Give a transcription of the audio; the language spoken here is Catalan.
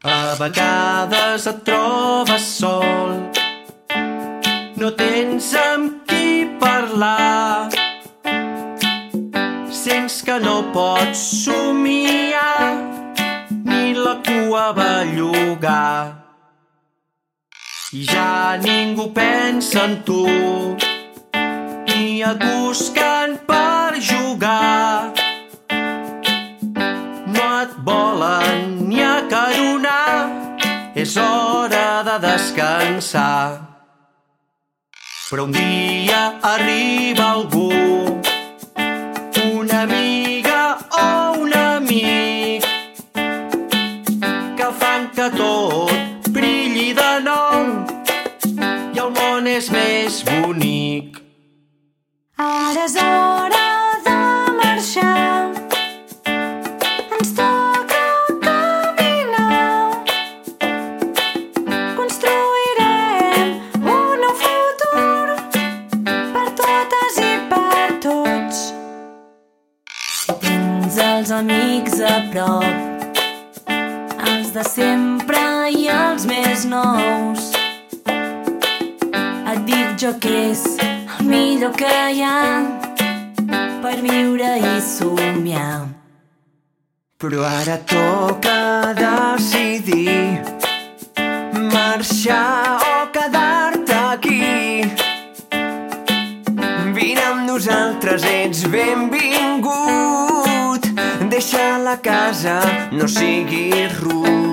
A vegades et trobes sol, no tens amb qui parlar, sents que no pots somiar ni la cua bellugar. I ja ningú pensa en tu, ni et busquen per jugar. No et volen ni acaronar, és hora de descansar. Però un dia arriba algú, una amiga o un amic, que fan que tot brilli de nou i el món és més bonic. Ara és hora de marxar, ens toca caminar. Construirem un nou futur per totes i per tots. Si tens els amics a prop, els de sempre i els més nous, et dic jo que és el millor que hi ha per viure i somiar. Però ara toca decidir marxar o quedar-te aquí. Vine amb nosaltres, ets benvingut. Deixa la casa, no siguis ruc.